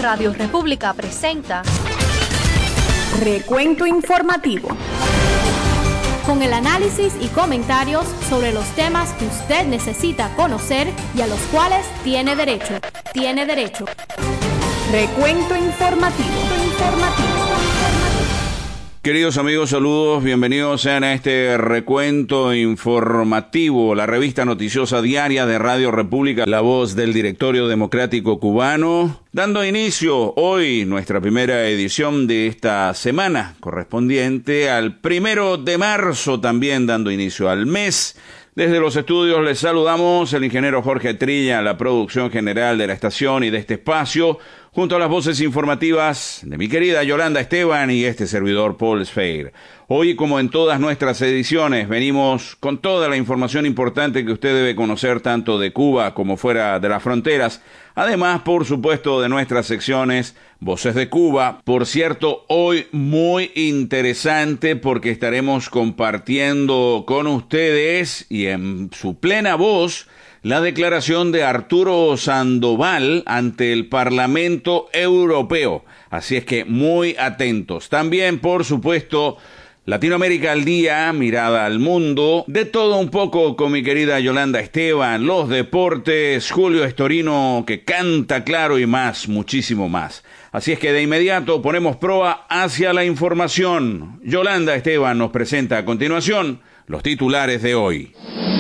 Radio República presenta Recuento Informativo, con el análisis y comentarios sobre los temas que usted necesita conocer y a los cuales tiene derecho. Recuento Informativo. Queridos amigos, saludos, bienvenidos sean a este recuento informativo, la revista noticiosa diaria de Radio República, la voz del Directorio Democrático Cubano, dando inicio hoy nuestra primera edición de esta semana, correspondiente al 1 de marzo, también dando inicio al mes. Desde los estudios les saludamos el ingeniero Jorge Trilla, la producción general de la estación y de este espacio, junto a las voces informativas de mi querida Yolanda Esteban y este servidor Paul Sfeir. Hoy, como en todas nuestras ediciones, venimos con toda la información importante que usted debe conocer tanto de Cuba como fuera de las fronteras. Además, por supuesto, de nuestras secciones Voces de Cuba. Por cierto, hoy muy interesante porque estaremos compartiendo con ustedes y en su plena voz la declaración de Arturo Sandoval ante el Parlamento Europeo. Así es que muy atentos. También, por supuesto, Latinoamérica al día, mirada al mundo, de todo un poco con mi querida Yolanda Esteban, los deportes, Julio Estorino que canta claro y más, muchísimo más. Así es que de inmediato ponemos proa hacia la información. Yolanda Esteban nos presenta a continuación los titulares de hoy.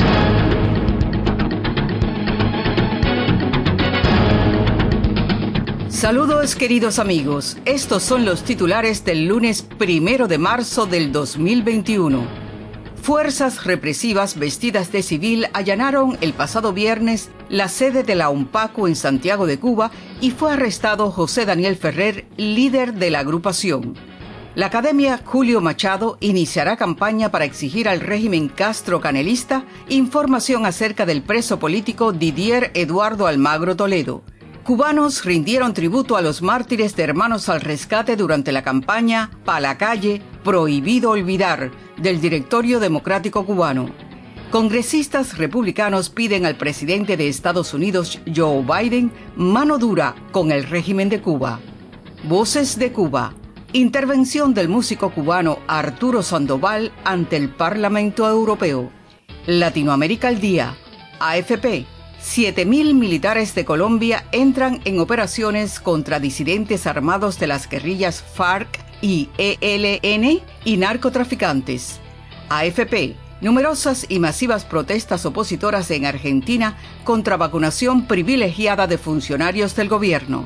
Saludos queridos amigos, estos son los titulares del lunes 1 de marzo del 2021. Fuerzas represivas vestidas de civil allanaron el pasado viernes la sede de la UNPACU en Santiago de Cuba y fue arrestado José Daniel Ferrer, líder de la agrupación. La Academia Julio Machado iniciará campaña para exigir al régimen Castro-Canelista información acerca del preso político Didier Eduardo Almagro Toledo. Cubanos rindieron tributo a los mártires de Hermanos al Rescate durante la campaña Pa' la calle, prohibido olvidar, del Directorio Democrático Cubano. Congresistas republicanos piden al presidente de Estados Unidos, Joe Biden, mano dura con el régimen de Cuba. Voces de Cuba. Intervención del músico cubano Arturo Sandoval ante el Parlamento Europeo. Latinoamérica al día. AFP. 7.000 militares de Colombia entran en operaciones contra disidentes armados de las guerrillas FARC y ELN y narcotraficantes. AFP. Numerosas y masivas protestas opositoras en Argentina contra vacunación privilegiada de funcionarios del gobierno.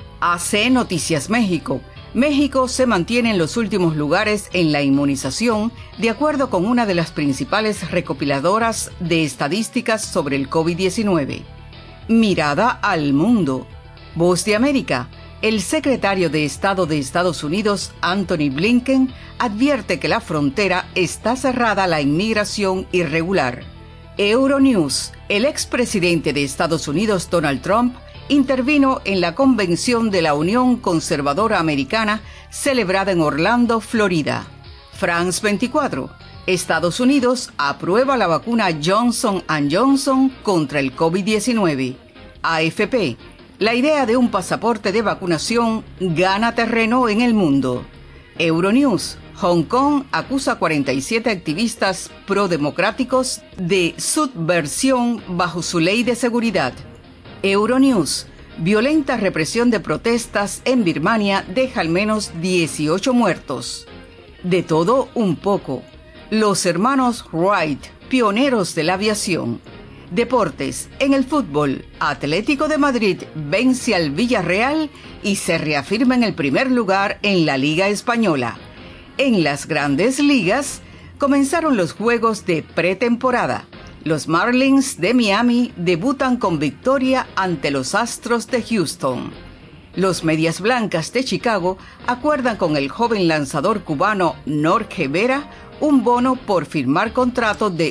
AC Noticias México. México se mantiene en los últimos lugares en la inmunización, de acuerdo con una de las principales recopiladoras de estadísticas sobre el COVID-19. Mirada al mundo. Voz de América. El secretario de Estado de Estados Unidos, Anthony Blinken, advierte que la frontera está cerrada a la inmigración irregular. Euronews. El expresidente de Estados Unidos, Donald Trump, intervino en la convención de la Unión Conservadora Americana celebrada en Orlando, Florida. France 24. Estados Unidos aprueba la vacuna Johnson & Johnson contra el COVID-19. AFP. La idea de un pasaporte de vacunación gana terreno en el mundo. Euronews. Hong Kong acusa a 47 activistas prodemocráticos de subversión bajo su ley de seguridad. Euronews. Violenta represión de protestas en Birmania deja al menos 18 muertos. De todo un poco. Los hermanos Wright, pioneros de la aviación. Deportes. En el fútbol, Atlético de Madrid vence al Villarreal y se reafirma en el primer lugar en la Liga Española. En las grandes ligas, comenzaron los juegos de pretemporada. Los Marlins de Miami debutan con victoria ante los Astros de Houston. Los Medias Blancas de Chicago acuerdan con el joven lanzador cubano Norge Vera un bono por firmar contrato de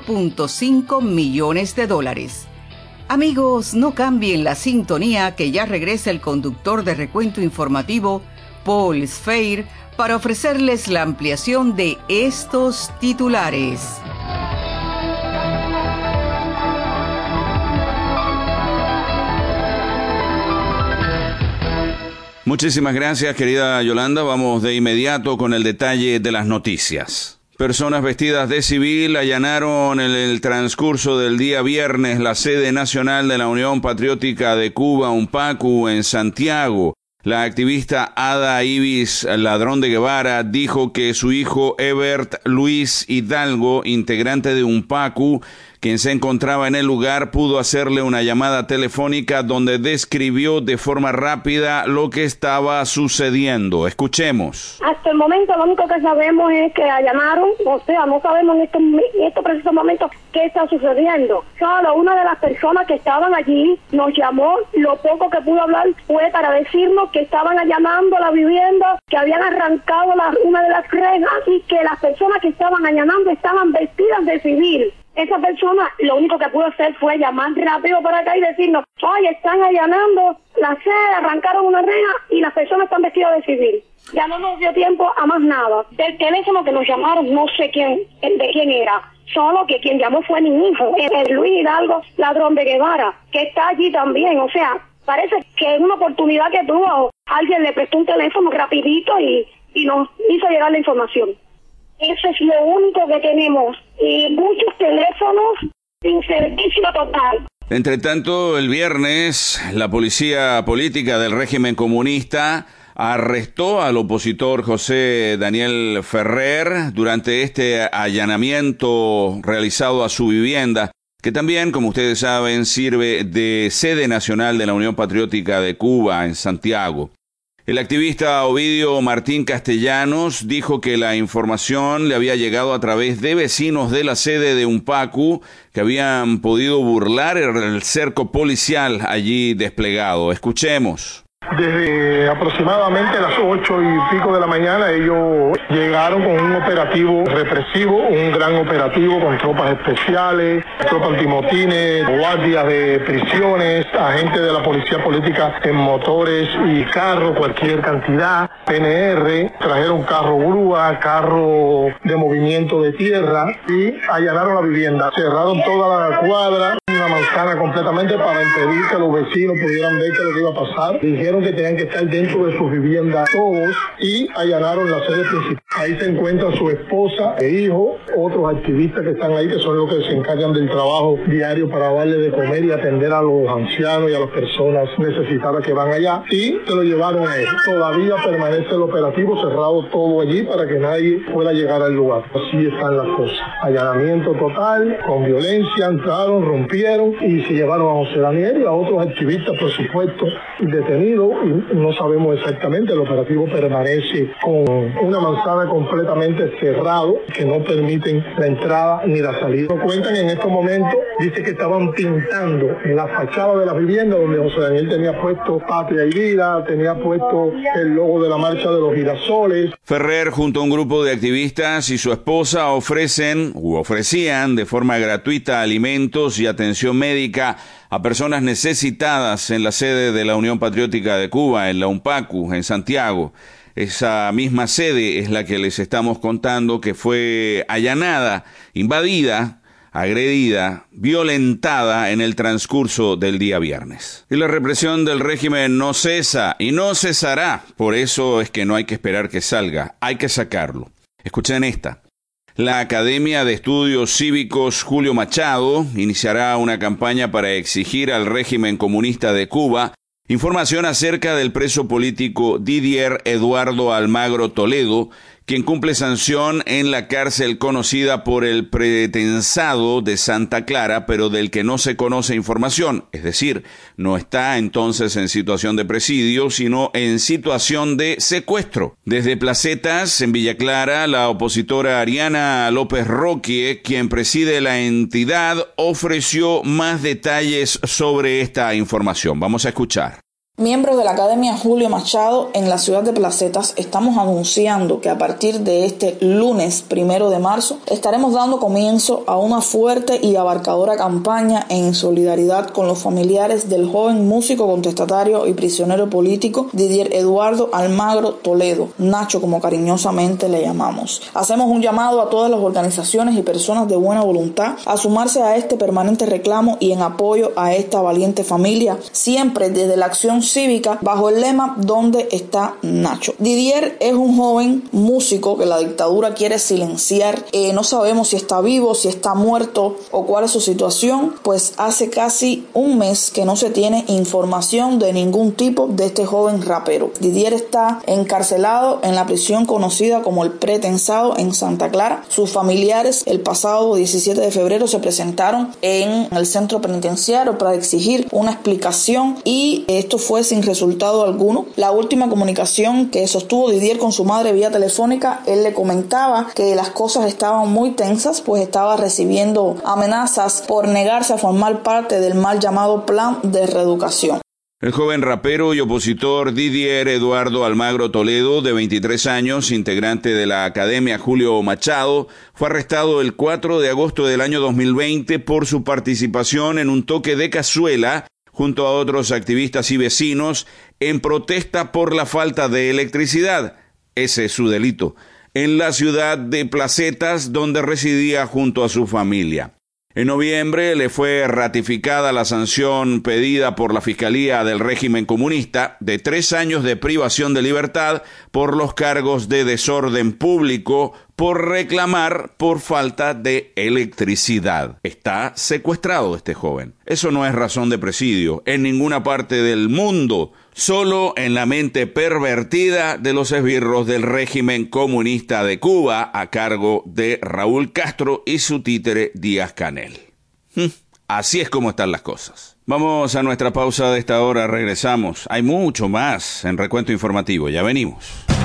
$1.5 millones. Amigos, no cambien la sintonía que ya regresa el conductor de recuento informativo, Paul Sfeir, para ofrecerles la ampliación de estos titulares. Muchísimas gracias, querida Yolanda. Vamos de inmediato con el detalle de las noticias. Personas vestidas de civil allanaron en el transcurso del día viernes la sede nacional de la Unión Patriótica de Cuba, UNPACU, en Santiago. La activista Ada Ibis Ladrón de Guevara dijo que su hijo Ebert Luis Hidalgo, integrante de UNPACU, quien se encontraba en el lugar, pudo hacerle una llamada telefónica donde describió de forma rápida lo que estaba sucediendo. Escuchemos. Hasta el momento lo único que sabemos es que allanaron, o sea, no sabemos en estos precisos momentos qué está sucediendo. Solo una de las personas que estaban allí nos llamó, lo poco que pudo hablar fue para decirnos que estaban allanando la vivienda, que habían arrancado una de las rejas y que las personas que estaban allanando estaban vestidas de civil. Esa persona lo único que pudo hacer fue llamar rápido para acá y decirnos, oye, están allanando la sede, arrancaron una reja y las personas están vestidas de civil. Ya no nos dio tiempo a más nada. Del teléfono que nos llamaron, no sé de quién era. Solo que quien llamó fue mi hijo, el Luis Hidalgo Ladrón de Guevara, que está allí también. O sea, parece que en una oportunidad que tuvo, alguien le prestó un teléfono rapidito y nos hizo llegar la información. Eso es lo único que tenemos. Y muchos teléfonos sin servicio total. Entre tanto, el viernes, la policía política del régimen comunista arrestó al opositor José Daniel Ferrer durante este allanamiento realizado a su vivienda, que también, como ustedes saben, sirve de sede nacional de la Unión Patriótica de Cuba en Santiago. El activista Ovidio Martín Castellanos dijo que la información le había llegado a través de vecinos de la sede de UNPACU que habían podido burlar el cerco policial allí desplegado. Escuchemos. Desde aproximadamente las 8 y pico de la mañana ellos llegaron con un operativo represivo, un gran operativo con tropas especiales, tropas antimotines, guardias de prisiones, agentes de la policía política en motores y carros, cualquier cantidad, PNR, trajeron carro grúa, carro de movimiento de tierra y allanaron la vivienda. Cerraron toda la cuadra, una manzana completamente para impedir que los vecinos pudieran ver qué es lo que iba a pasar. Dijeron que tenían que estar dentro de sus viviendas todos y allanaron la sede principal. Ahí se encuentra su esposa e hijo, otros activistas que están ahí, que son los que se encargan del trabajo diario para darle de comer y atender a los ancianos y a las personas necesitadas que van allá, y se lo llevaron a él. Todavía permanece el operativo cerrado todo allí para que nadie pueda llegar al lugar. Así están las cosas. Allanamiento total, con violencia, entraron, rompieron y se llevaron a José Daniel y a otros activistas, por supuesto, detenidos, y no sabemos exactamente. El operativo permanece con una manzana completamente cerrado, que no permiten la entrada ni la salida. Nos cuentan en estos momentos, dice que estaban pintando en la fachada de la vivienda donde José Daniel tenía puesto Patria y Vida, tenía puesto el logo de la marcha de los girasoles. Ferrer, junto a un grupo de activistas y su esposa, ofrecían de forma gratuita alimentos y atención médica a personas necesitadas en la sede de la Unión Patriótica de Cuba, en la UNPACU, en Santiago. Esa misma sede es la que les estamos contando que fue allanada, invadida, agredida, violentada en el transcurso del día viernes. Y la represión del régimen no cesa y no cesará. Por eso es que no hay que esperar que salga, hay que sacarlo. Escuchen esta. La Academia de Estudios Cívicos Julio Machado iniciará una campaña para exigir al régimen comunista de Cuba información acerca del preso político Didier Eduardo Almagro Toledo, quien cumple sanción en la cárcel conocida por el pretensado de Santa Clara, pero del que no se conoce información, es decir, no está entonces en situación de presidio, sino en situación de secuestro. Desde Placetas, en Villa Clara, la opositora Ariana López Roque, quien preside la entidad, ofreció más detalles sobre esta información. Vamos a escuchar. Miembros de la Academia Julio Machado en la ciudad de Placetas estamos anunciando que a partir de este lunes 1 de marzo estaremos dando comienzo a una fuerte y abarcadora campaña en solidaridad con los familiares del joven músico contestatario y prisionero político Didier Eduardo Almagro Toledo, Nacho como cariñosamente le llamamos. Hacemos un llamado a todas las organizaciones y personas de buena voluntad a sumarse a este permanente reclamo y en apoyo a esta valiente familia, siempre desde la acción cívica bajo el lema ¿Dónde está Nacho? Didier es un joven músico que la dictadura quiere silenciar. No sabemos si está vivo, si está muerto o cuál es su situación, pues hace casi un mes que no se tiene información de ningún tipo de este joven rapero. Didier está encarcelado en la prisión conocida como el Pretensado en Santa Clara. Sus familiares el pasado 17 de febrero se presentaron en el centro penitenciario para exigir una explicación y esto fue sin resultado alguno. La última comunicación que sostuvo Didier con su madre vía telefónica, él le comentaba que las cosas estaban muy tensas, pues estaba recibiendo amenazas por negarse a formar parte del mal llamado Plan de Reeducación. El joven rapero y opositor Didier Eduardo Almagro Toledo, de 23 años, integrante de la Academia Julio Machado, fue arrestado el 4 de agosto del año 2020 por su participación en un toque de cazuela junto a otros activistas y vecinos en protesta por la falta de electricidad. Ese es su delito, en la ciudad de Placetas, donde residía junto a su familia. En noviembre le fue ratificada la sanción pedida por la Fiscalía del régimen comunista de 3 años de privación de libertad por los cargos de desorden público por reclamar por falta de electricidad. Está secuestrado este joven. Eso no es razón de presidio en ninguna parte del mundo, solo en la mente pervertida de los esbirros del régimen comunista de Cuba a cargo de Raúl Castro y su títere Díaz-Canel. Así es como están las cosas. Vamos a nuestra pausa de esta hora, regresamos. Hay mucho más en Recuento Informativo, ya venimos.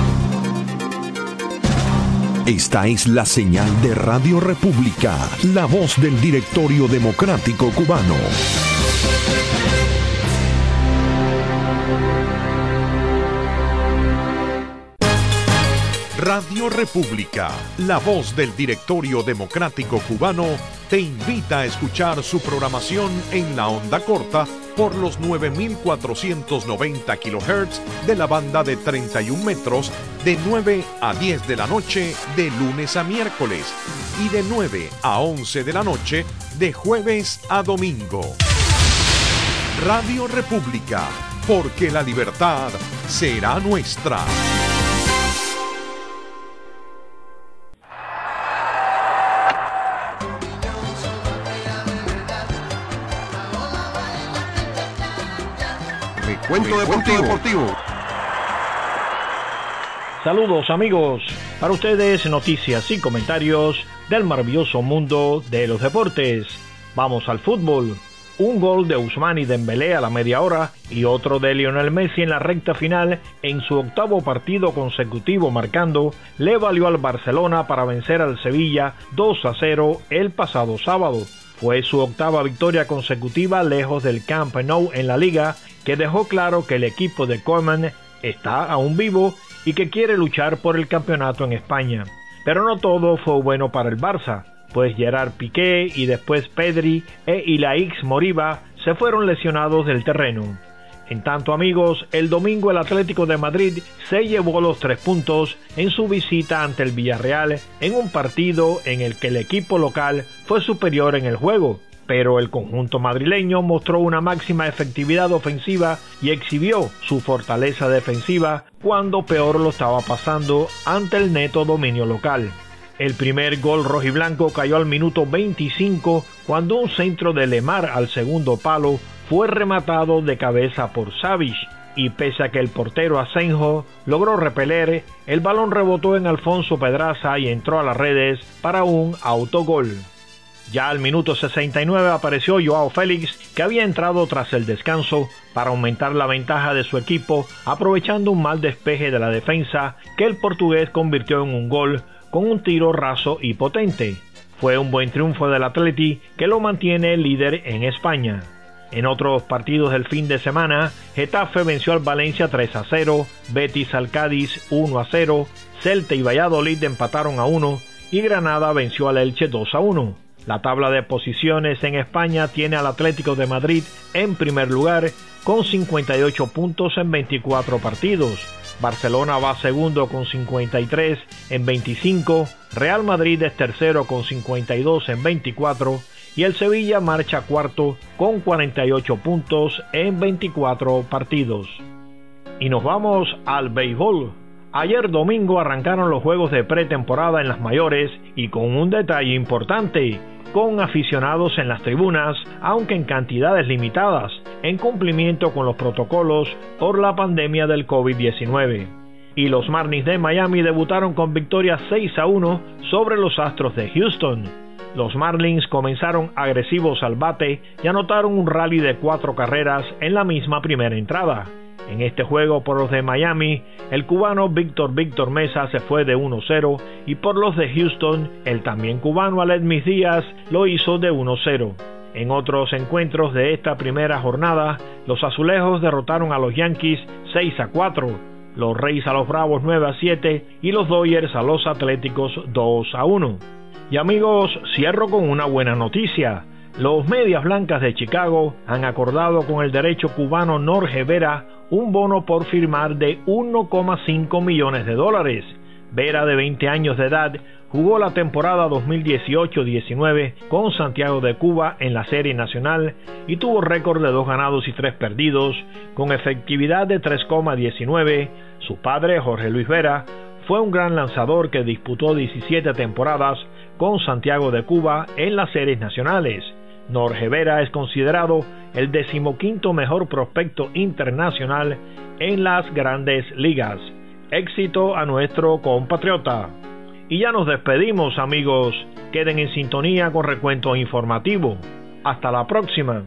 Esta es la señal de Radio República, la voz del Directorio Democrático Cubano. Radio República, la voz del Directorio Democrático Cubano, te invita a escuchar su programación en la onda corta por los 9.490 kHz de la banda de 31 metros de 9 a 10 de la noche de lunes a miércoles y de 9 a 11 de la noche de jueves a domingo. Radio República, porque la libertad será nuestra. Recuento Deportivo. Saludos amigos, para ustedes noticias y comentarios del maravilloso mundo de los deportes. Vamos al fútbol. Un gol de Ousmane Dembélé a la media hora y otro de Lionel Messi en la recta final en su 8º partido consecutivo marcando le valió al Barcelona para vencer al Sevilla 2-0 el pasado sábado. Fue su 8ª victoria consecutiva lejos del Camp Nou en la liga, que dejó claro que el equipo de Koeman está aún vivo y que quiere luchar por el campeonato en España. Pero no todo fue bueno para el Barça, pues Gerard Piqué y después Pedri e Ilaix Moriba se fueron lesionados del terreno. En tanto amigos, el domingo el Atlético de Madrid se llevó los 3 puntos en su visita ante el Villarreal en un partido en el que el equipo local fue superior en el juego, pero el conjunto madrileño mostró una máxima efectividad ofensiva y exhibió su fortaleza defensiva cuando peor lo estaba pasando ante el neto dominio local. El primer gol rojiblanco cayó al minuto 25 cuando un centro de Lemar al segundo palo fue rematado de cabeza por Savic y pese a que el portero Asenjo logró repeler, el balón rebotó en Alfonso Pedraza y entró a las redes para un autogol. Ya al minuto 69 apareció Joao Félix, que había entrado tras el descanso para aumentar la ventaja de su equipo, aprovechando un mal despeje de la defensa que el portugués convirtió en un gol con un tiro raso y potente. Fue un buen triunfo del Atleti que lo mantiene líder en España. En otros partidos del fin de semana, Getafe venció al Valencia 3-0, Betis al Cádiz 1-0, Celta y Valladolid empataron a 1 y Granada venció al Elche 2-1. La tabla de posiciones en España tiene al Atlético de Madrid en primer lugar con 58 puntos en 24 partidos. Barcelona va segundo con 53 en 25, Real Madrid es tercero con 52 en 24 y el Sevilla marcha cuarto con 48 puntos en 24 partidos. Y nos vamos al béisbol. Ayer domingo arrancaron los juegos de pretemporada en las mayores y con un detalle importante, con aficionados en las tribunas, aunque en cantidades limitadas, en cumplimiento con los protocolos por la pandemia del COVID-19. Y los Marlins de Miami debutaron con victoria 6-1 sobre los Astros de Houston. Los Marlins comenzaron agresivos al bate y anotaron un rally de 4 carreras en la misma primera entrada. En este juego por los de Miami, el cubano Víctor Mesa se fue de 1-0 y por los de Houston, el también cubano Aledmys Díaz lo hizo de 1-0. En otros encuentros de esta primera jornada, los azulejos derrotaron a los Yankees 6-4, los Reyes a los Bravos 9-7 y los Dodgers a los Atléticos 2-1. Y amigos, cierro con una buena noticia. Los Medias Blancas de Chicago han acordado con el derecho cubano Norge Vera un bono por firmar de $1,5 millones. Vera, de 20 años de edad, jugó la temporada 2018-19 con Santiago de Cuba en la Serie Nacional y tuvo récord de 2 ganados y 3 perdidos, con efectividad de 3,19. Su padre, Jorge Luis Vera, fue un gran lanzador que disputó 17 temporadas con Santiago de Cuba en las series nacionales. Norge Vera es considerado el 15º mejor prospecto internacional en las grandes ligas. Éxito a nuestro compatriota. Y ya nos despedimos, amigos. Queden en sintonía con Recuento Informativo. Hasta la próxima.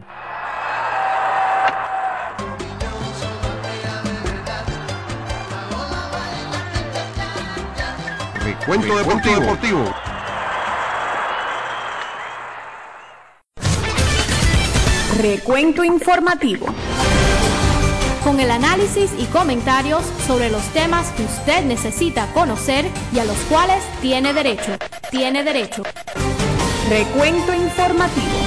Recuento Deportivo. Recuento informativo. Con el análisis y comentarios sobre los temas que usted necesita conocer y a los cuales tiene derecho. Recuento informativo.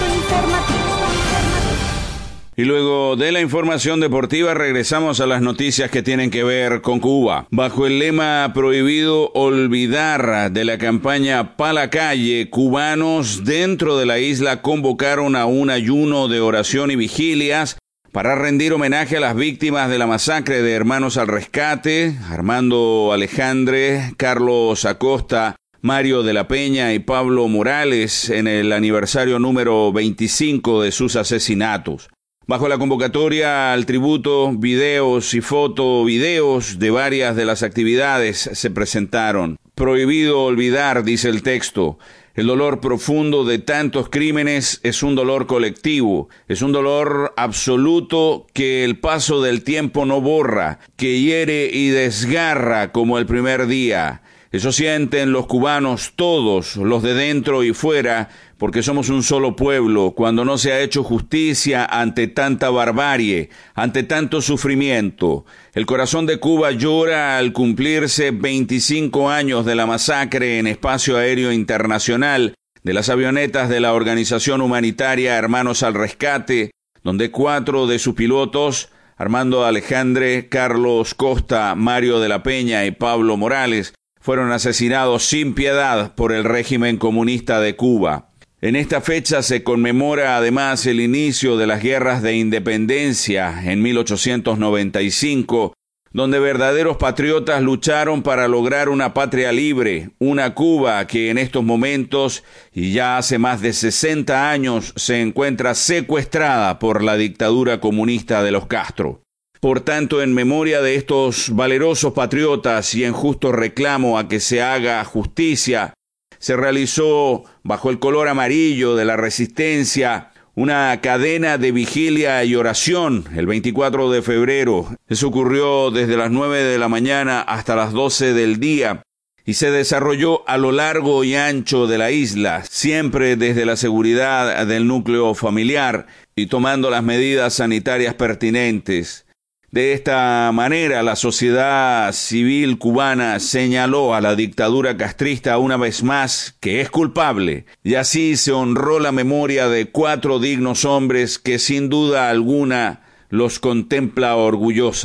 Y luego de la información deportiva regresamos a las noticias que tienen que ver con Cuba. Bajo el lema Prohibido Olvidar de la campaña Pa' la Calle, cubanos dentro de la isla convocaron a un ayuno de oración y vigilias para rendir homenaje a las víctimas de la masacre de Hermanos al Rescate, Armando Alejandre, Carlos Acosta, Mario de la Peña y Pablo Morales en el aniversario número 25 de sus asesinatos. Bajo la convocatoria al tributo, videos y fotovideos de varias de las actividades se presentaron. Prohibido olvidar, dice el texto. El dolor profundo de tantos crímenes es un dolor colectivo, es un dolor absoluto que el paso del tiempo no borra, que hiere y desgarra como el primer día. Eso sienten los cubanos todos, los de dentro y fuera, porque somos un solo pueblo, cuando no se ha hecho justicia ante tanta barbarie, ante tanto sufrimiento. El corazón de Cuba llora al cumplirse 25 años de la masacre en espacio aéreo internacional de las avionetas de la organización humanitaria Hermanos al Rescate, donde 4 de sus pilotos, Armando Alejandre, Carlos Costa, Mario de la Peña y Pablo Morales, fueron asesinados sin piedad por el régimen comunista de Cuba. En esta fecha se conmemora además el inicio de las guerras de independencia en 1895, donde verdaderos patriotas lucharon para lograr una patria libre, una Cuba que en estos momentos y ya hace más de 60 años se encuentra secuestrada por la dictadura comunista de los Castro. Por tanto, en memoria de estos valerosos patriotas y en justo reclamo a que se haga justicia, se realizó, bajo el color amarillo de la resistencia, una cadena de vigilia y oración el 24 de febrero. Eso ocurrió desde las 9 de la mañana hasta las 12 del día y se desarrolló a lo largo y ancho de la isla, siempre desde la seguridad del núcleo familiar y tomando las medidas sanitarias pertinentes. De esta manera, la sociedad civil cubana señaló a la dictadura castrista una vez más que es culpable, y así se honró la memoria de 4 dignos hombres que sin duda alguna los contempla orgullosa.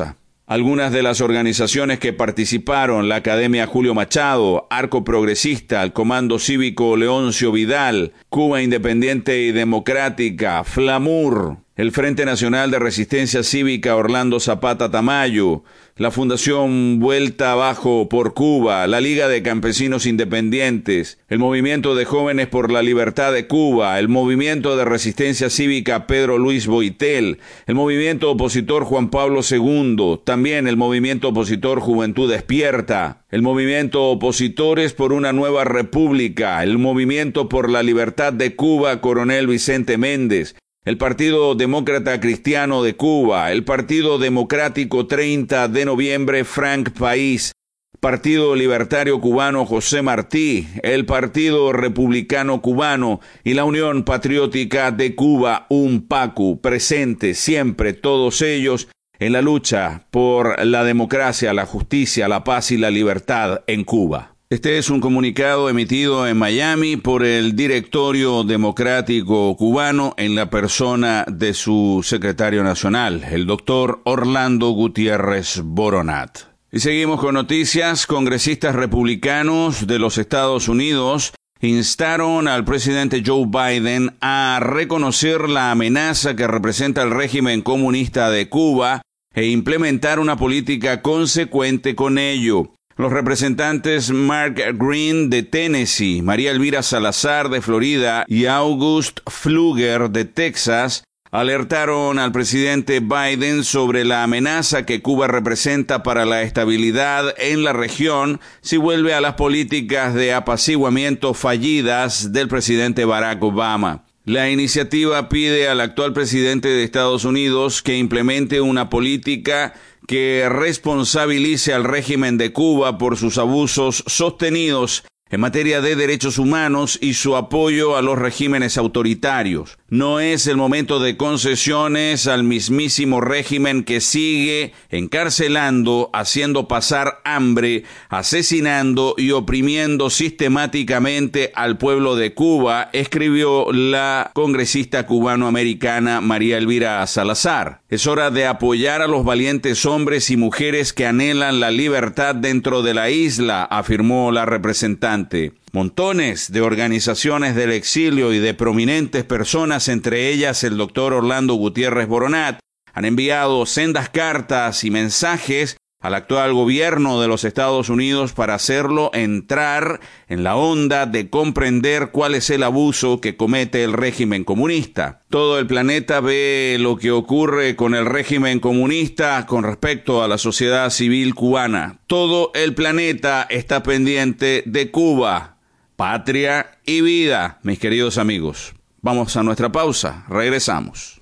Algunas de las organizaciones que participaron: la Academia Julio Machado, Arco Progresista, el Comando Cívico Leoncio Vidal, Cuba Independiente y Democrática, Flamur, el Frente Nacional de Resistencia Cívica Orlando Zapata Tamayo, la Fundación Vuelta Abajo por Cuba, la Liga de Campesinos Independientes, el Movimiento de Jóvenes por la Libertad de Cuba, el Movimiento de Resistencia Cívica Pedro Luis Boitel, el Movimiento Opositor Juan Pablo II, también el Movimiento Opositor Juventud Despierta, el Movimiento Opositores por una Nueva República, el Movimiento por la Libertad de Cuba Coronel Vicente Méndez, el Partido Demócrata Cristiano de Cuba, el Partido Democrático 30 de Noviembre Frank País, Partido Libertario Cubano José Martí, el Partido Republicano Cubano y la Unión Patriótica de Cuba UNPACU, presentes siempre todos ellos en la lucha por la democracia, la justicia, la paz y la libertad en Cuba. Este es un comunicado emitido en Miami por el Directorio Democrático Cubano en la persona de su secretario nacional, el doctor Orlando Gutiérrez Boronat. Y seguimos con noticias. Congresistas republicanos de los Estados Unidos instaron al presidente Joe Biden a reconocer la amenaza que representa el régimen comunista de Cuba e implementar una política consecuente con ello. Los representantes Mark Green de Tennessee, María Elvira Salazar de Florida y August Pfluger de Texas alertaron al presidente Biden sobre la amenaza que Cuba representa para la estabilidad en la región si vuelve a las políticas de apaciguamiento fallidas del presidente Barack Obama. La iniciativa pide al actual presidente de Estados Unidos que implemente una política que responsabilice al régimen de Cuba por sus abusos sostenidos en materia de derechos humanos y su apoyo a los regímenes autoritarios. No es el momento de concesiones al mismísimo régimen que sigue encarcelando, haciendo pasar hambre, asesinando y oprimiendo sistemáticamente al pueblo de Cuba, escribió la congresista cubanoamericana María Elvira Salazar. Es hora de apoyar a los valientes hombres y mujeres que anhelan la libertad dentro de la isla, afirmó la representante. Montones de organizaciones del exilio y de prominentes personas, entre ellas el doctor Orlando Gutiérrez Boronat, han enviado sendas cartas y mensajes al actual gobierno de los Estados Unidos para hacerlo entrar en la onda de comprender cuál es el abuso que comete el régimen comunista. Todo el planeta ve lo que ocurre con el régimen comunista con respecto a la sociedad civil cubana. Todo el planeta está pendiente de Cuba, patria y vida, mis queridos amigos. Vamos a nuestra pausa, regresamos.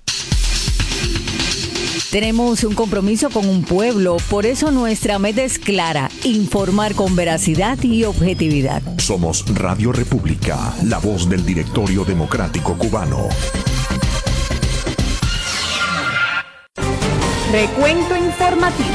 Tenemos un compromiso con un pueblo, por eso nuestra meta es clara: informar con veracidad y objetividad. Somos Radio República, la voz del Directorio Democrático Cubano. Recuento informativo.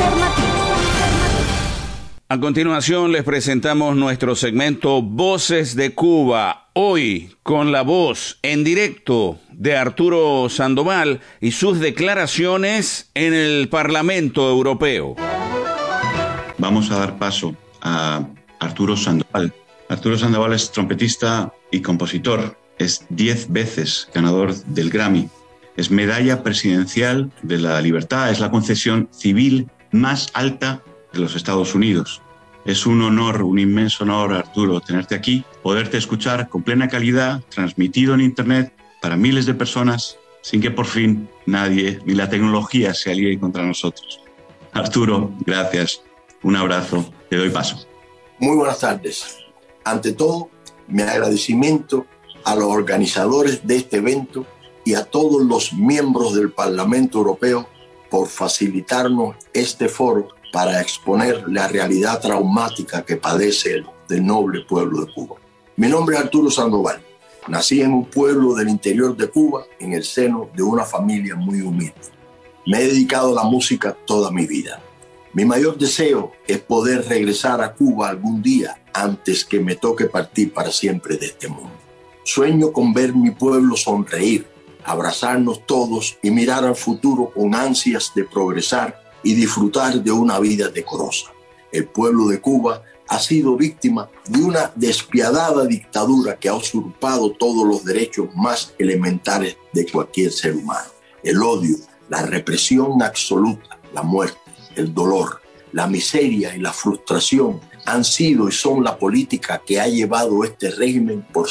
A continuación les presentamos nuestro segmento Voces de Cuba, hoy con la voz en directo de Arturo Sandoval y sus declaraciones en el Parlamento Europeo. Vamos a dar paso a Arturo Sandoval. Arturo Sandoval es trompetista y compositor, es 10 veces ganador del Grammy, es medalla presidencial de la libertad, es la concesión civil más alta de los Estados Unidos. Es un honor, un inmenso honor, Arturo, tenerte aquí, poderte escuchar con plena calidad, transmitido en Internet para miles de personas, sin que por fin nadie ni la tecnología se alíe contra nosotros. Arturo, gracias. Un abrazo. Te doy paso. Muy buenas tardes. Ante todo, mi agradecimiento a los organizadores de este evento y a todos los miembros del Parlamento Europeo por facilitarnos este foro para exponer la realidad traumática que padece el noble pueblo de Cuba. Mi nombre es Arturo Sandoval. Nací en un pueblo del interior de Cuba, en el seno de una familia muy humilde. Me he dedicado a la música toda mi vida. Mi mayor deseo es poder regresar a Cuba algún día antes que me toque partir para siempre de este mundo. Sueño con ver mi pueblo sonreír, abrazarnos todos y mirar al futuro con ansias de progresar y disfrutar de una vida decorosa. El pueblo de Cuba ha sido víctima de una despiadada dictadura que ha usurpado todos los derechos más elementales de cualquier ser humano. El odio, la represión absoluta, la muerte, el dolor, la miseria y la frustración han sido y son la política que ha llevado este régimen por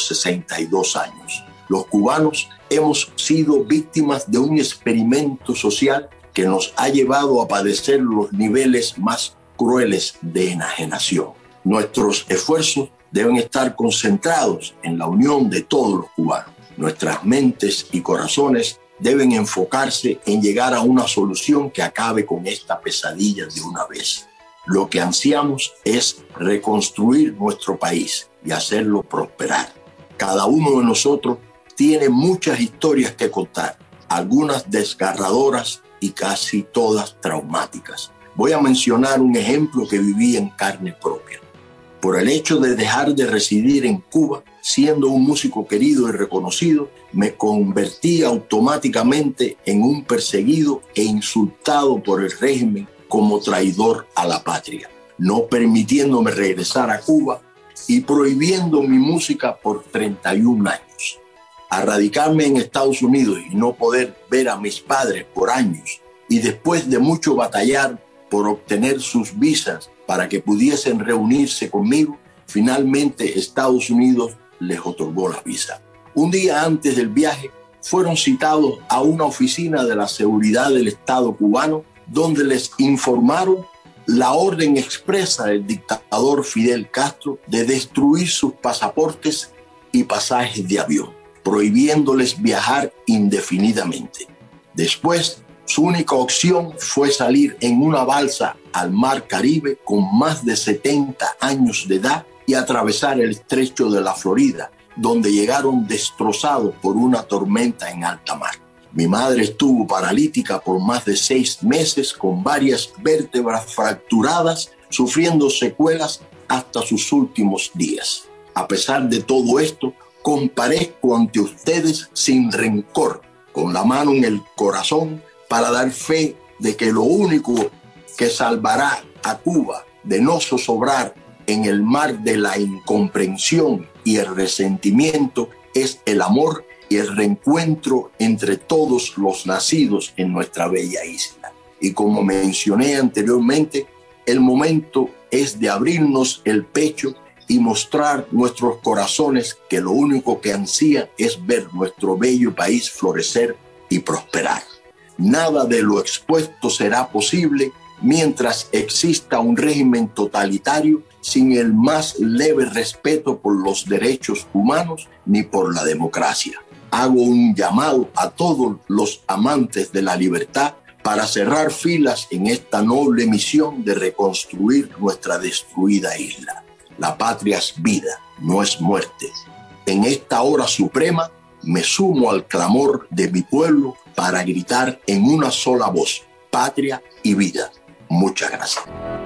62 años. Los cubanos hemos sido víctimas de un experimento social que nos ha llevado a padecer los niveles más crueles de enajenación. Nuestros esfuerzos deben estar concentrados en la unión de todos los cubanos. Nuestras mentes y corazones deben enfocarse en llegar a una solución que acabe con esta pesadilla de una vez. Lo que ansiamos es reconstruir nuestro país y hacerlo prosperar. Cada uno de nosotros tiene muchas historias que contar, algunas desgarradoras y casi todas traumáticas. Voy a mencionar un ejemplo que viví en carne propia. Por el hecho de dejar de residir en Cuba, siendo un músico querido y reconocido, me convertí automáticamente en un perseguido e insultado por el régimen como traidor a la patria, no permitiéndome regresar a Cuba y prohibiendo mi música por 31 años. Al radicarme en Estados Unidos y no poder ver a mis padres por años, y después de mucho batallar por obtener sus visas para que pudiesen reunirse conmigo, finalmente Estados Unidos les otorgó la visa. Un día antes del viaje, fueron citados a una oficina de la seguridad del Estado cubano, donde les informaron la orden expresa del dictador Fidel Castro de destruir sus pasaportes y pasajes de avión, prohibiéndoles viajar indefinidamente. Después, su única opción fue salir en una balsa al mar Caribe con más de 70 años de edad y atravesar el estrecho de la Florida, donde llegaron destrozados por una tormenta en alta mar. Mi madre estuvo paralítica por más de 6 meses con varias vértebras fracturadas, sufriendo secuelas hasta sus últimos días. A pesar de todo esto, comparezco ante ustedes sin rencor, con la mano en el corazón, para dar fe de que lo único que salvará a Cuba de no zozobrar en el mar de la incomprensión y el resentimiento es el amor y el reencuentro entre todos los nacidos en nuestra bella isla. Y como mencioné anteriormente, el momento es de abrirnos el pecho y mostrar nuestros corazones que lo único que ansían es ver nuestro bello país florecer y prosperar. Nada de lo expuesto será posible mientras exista un régimen totalitario sin el más leve respeto por los derechos humanos ni por la democracia. Hago un llamado a todos los amantes de la libertad para cerrar filas en esta noble misión de reconstruir nuestra destruida isla. La patria es vida, no es muerte. En esta hora suprema me sumo al clamor de mi pueblo para gritar en una sola voz: patria y vida. Muchas gracias.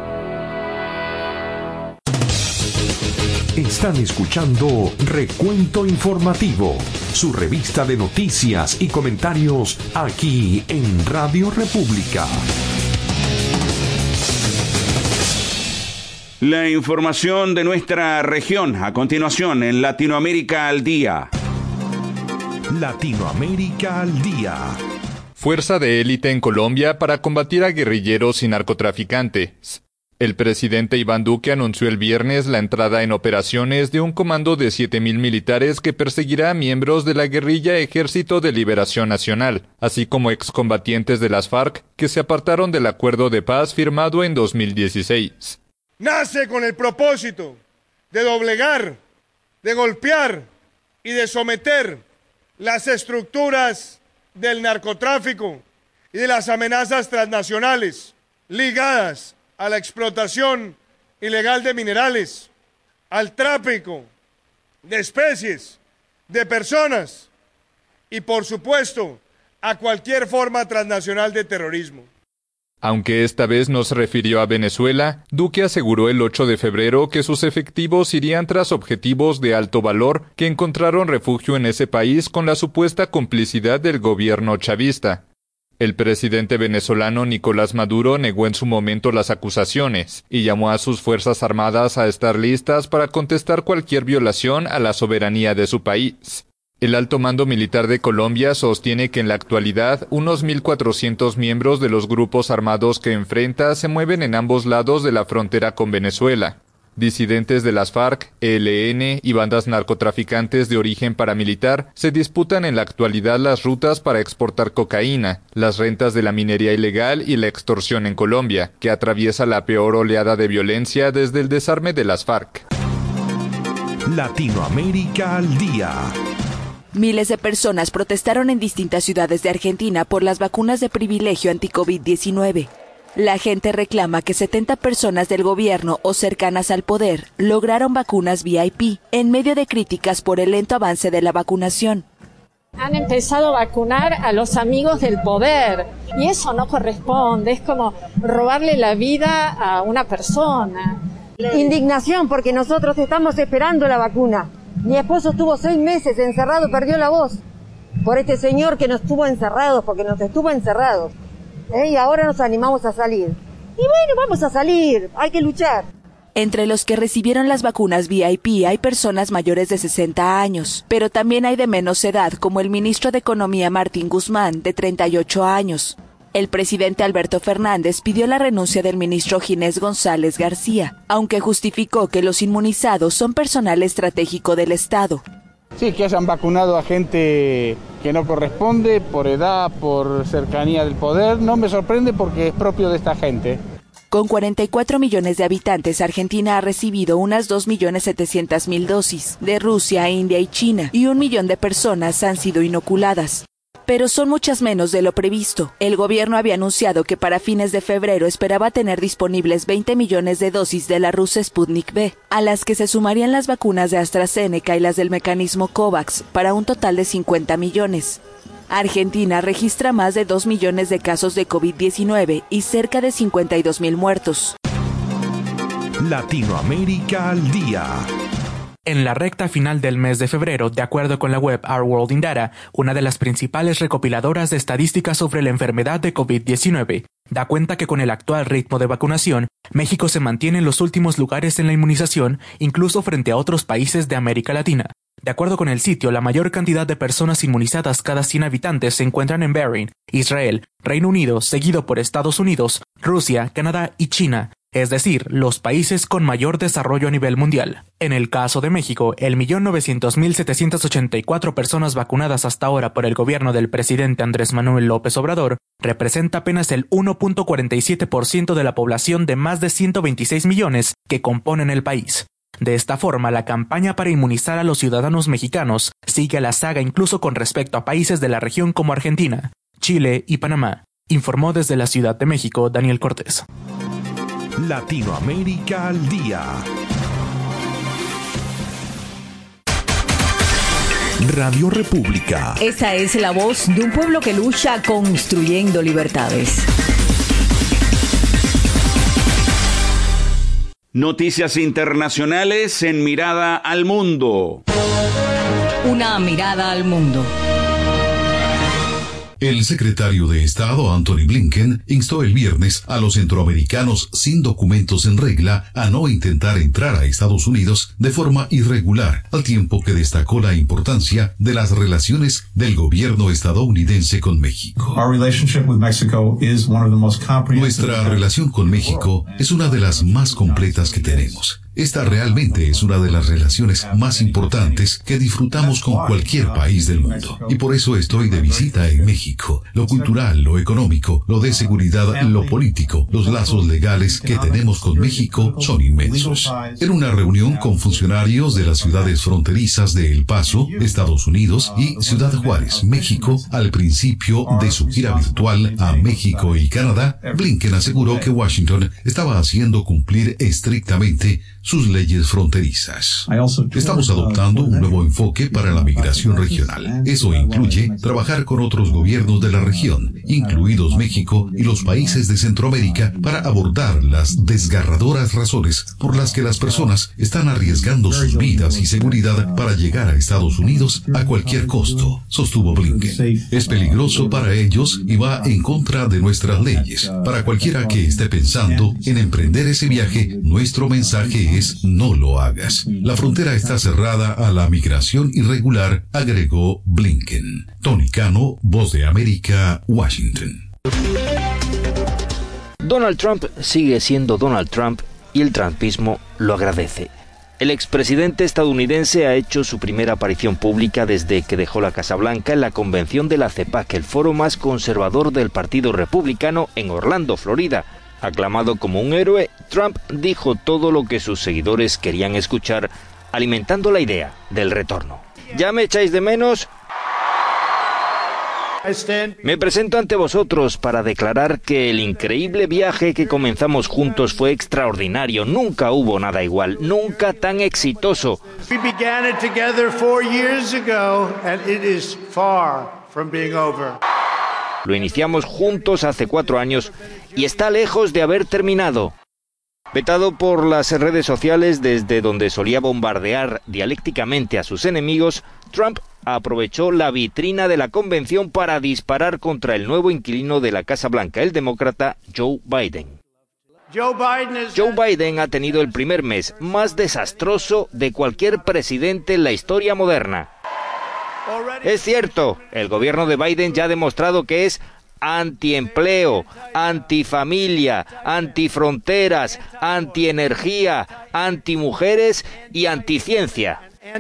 Están escuchando Recuento Informativo, su revista de noticias y comentarios aquí en Radio República. La información de nuestra región a continuación en Latinoamérica al Día. Latinoamérica al Día. Fuerza de élite en Colombia para combatir a guerrilleros y narcotraficantes. El presidente Iván Duque anunció el viernes la entrada en operaciones de un comando de 7.000 militares que perseguirá a miembros de la guerrilla Ejército de Liberación Nacional, así como excombatientes de las FARC que se apartaron del acuerdo de paz firmado en 2016. Nace con el propósito de doblegar, de golpear y de someter las estructuras del narcotráfico y de las amenazas transnacionales ligadas a la explotación ilegal de minerales, al tráfico de especies, de personas y, por supuesto, a cualquier forma transnacional de terrorismo. Aunque esta vez no se refirió a Venezuela, Duque aseguró el 8 de febrero que sus efectivos irían tras objetivos de alto valor que encontraron refugio en ese país con la supuesta complicidad del gobierno chavista. El presidente venezolano Nicolás Maduro negó en su momento las acusaciones y llamó a sus Fuerzas Armadas a estar listas para contestar cualquier violación a la soberanía de su país. El alto mando militar de Colombia sostiene que en la actualidad unos 1.400 miembros de los grupos armados que enfrenta se mueven en ambos lados de la frontera con Venezuela. Disidentes de las FARC, ELN y bandas narcotraficantes de origen paramilitar se disputan en la actualidad las rutas para exportar cocaína, las rentas de la minería ilegal y la extorsión en Colombia, que atraviesa la peor oleada de violencia desde el desarme de las FARC. Latinoamérica al día. Miles de personas protestaron en distintas ciudades de Argentina por las vacunas de privilegio anti-COVID-19. La gente reclama que 70 personas del gobierno o cercanas al poder lograron vacunas VIP en medio de críticas por el lento avance de la vacunación. Han empezado a vacunar a los amigos del poder y eso no corresponde, es como robarle la vida a una persona. Indignación porque nosotros estamos esperando la vacuna. Mi esposo estuvo 6 meses encerrado, perdió la voz por este señor que nos estuvo encerrados, porque nos estuvo encerrados. Y ahora nos animamos a salir. Y bueno, vamos a salir, hay que luchar. Entre los que recibieron las vacunas VIP hay personas mayores de 60 años, pero también hay de menos edad, como el ministro de Economía Martín Guzmán, de 38 años. El presidente Alberto Fernández pidió la renuncia del ministro Ginés González García, aunque justificó que los inmunizados son personal estratégico del Estado. Sí, que hayan vacunado a gente que no corresponde, por edad, por cercanía del poder, no me sorprende porque es propio de esta gente. Con 44 millones de habitantes, Argentina ha recibido unas 2.700.000 dosis de Rusia, India y China, y 1 millón de personas han sido inoculadas. Pero son muchas menos de lo previsto. El gobierno había anunciado que para fines de febrero esperaba tener disponibles 20 millones de dosis de la rusa Sputnik V, a las que se sumarían las vacunas de AstraZeneca y las del mecanismo COVAX, para un total de 50 millones. Argentina registra más de 2 millones de casos de COVID-19 y cerca de 52.000 muertos. Latinoamérica al día. En la recta final del mes de febrero, de acuerdo con la web Our World in Data, una de las principales recopiladoras de estadísticas sobre la enfermedad de COVID-19, da cuenta que con el actual ritmo de vacunación, México se mantiene en los últimos lugares en la inmunización, incluso frente a otros países de América Latina. De acuerdo con el sitio, la mayor cantidad de personas inmunizadas cada 100 habitantes se encuentran en Bahrein, Israel, Reino Unido, seguido por Estados Unidos, Rusia, Canadá y China, es decir, los países con mayor desarrollo a nivel mundial. En el caso de México, el 1.900.784 personas vacunadas hasta ahora por el gobierno del presidente Andrés Manuel López Obrador representa apenas el 1.47% de la población de más de 126 millones que componen el país. De esta forma, la campaña para inmunizar a los ciudadanos mexicanos sigue a la saga incluso con respecto a países de la región como Argentina, Chile y Panamá, informó desde la Ciudad de México Daniel Cortés. Latinoamérica al día. Radio República. Esa es la voz de un pueblo que lucha construyendo libertades. Noticias internacionales en Mirada al Mundo. Una mirada al mundo. El secretario de Estado Antony Blinken instó el viernes a los centroamericanos sin documentos en regla a no intentar entrar a Estados Unidos de forma irregular, al tiempo que destacó la importancia de las relaciones del gobierno estadounidense con México. Nuestra relación con México es una de las más completas que tenemos. Esta realmente es una de las relaciones más importantes que disfrutamos con cualquier país del mundo. Y por eso estoy de visita en México. Lo cultural, lo económico, lo de seguridad, lo político, los lazos legales que tenemos con México son inmensos. En una reunión con funcionarios de las ciudades fronterizas de El Paso, Estados Unidos, y Ciudad Juárez, México, al principio de su gira virtual a México y Canadá, Blinken aseguró que Washington estaba haciendo cumplir estrictamente sus leyes fronterizas. Estamos adoptando un nuevo enfoque para la migración regional. Eso incluye trabajar con otros gobiernos de la región, incluidos México y los países de Centroamérica, para abordar las desgarradoras razones por las que las personas están arriesgando sus vidas y seguridad para llegar a Estados Unidos a cualquier costo, sostuvo Blinken. Es peligroso para ellos y va en contra de nuestras leyes. Para cualquiera que esté pensando en emprender ese viaje, nuestro mensaje es: no lo hagas. La frontera está cerrada a la migración irregular, agregó Blinken. Tony Cano, Voz de América, Washington. Donald Trump sigue siendo Donald Trump y el trumpismo lo agradece. El expresidente estadounidense ha hecho su primera aparición pública desde que dejó la Casa Blanca en la convención de la CEPAC, el foro más conservador del Partido Republicano en Orlando, Florida. Aclamado como un héroe, Trump dijo todo lo que sus seguidores querían escuchar, alimentando la idea del retorno. ¿Ya me echáis de menos? Me presento ante vosotros para declarar que el increíble viaje que comenzamos juntos fue extraordinario. Nunca hubo nada igual, nunca tan exitoso. We began it together 4 years ago, and it is far from being over. Lo iniciamos juntos hace 4 años y está lejos de haber terminado. Vetado por las redes sociales desde donde solía bombardear dialécticamente a sus enemigos, Trump aprovechó la vitrina de la convención para disparar contra el nuevo inquilino de la Casa Blanca, el demócrata Joe Biden. Joe Biden ha tenido el primer mes más desastroso de cualquier presidente en la historia moderna. Es cierto, el gobierno de Biden ya ha demostrado que es antiempleo, antifamilia, antifronteras, antienergía, antimujeres y anticiencia.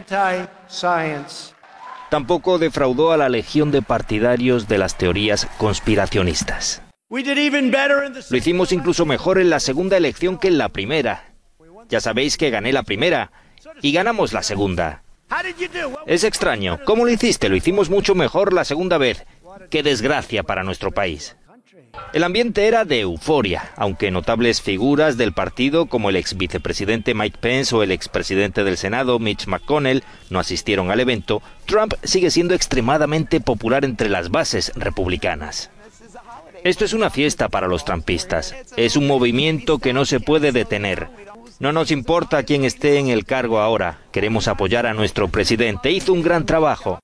Tampoco defraudó a la legión de partidarios de las teorías conspiracionistas. Lo hicimos incluso mejor en la segunda elección que en la primera. Ya sabéis que gané la primera y ganamos la segunda. Es extraño. ¿Cómo lo hiciste? Lo hicimos mucho mejor la segunda vez. ¡Qué desgracia para nuestro país! El ambiente era de euforia, aunque notables figuras del partido como el ex vicepresidente Mike Pence o el expresidente del Senado Mitch McConnell no asistieron al evento. Trump sigue siendo extremadamente popular entre las bases republicanas. Esto es una fiesta para los trumpistas. Es un movimiento que no se puede detener. No nos importa quién esté en el cargo ahora. Queremos apoyar a nuestro presidente. Hizo un gran trabajo.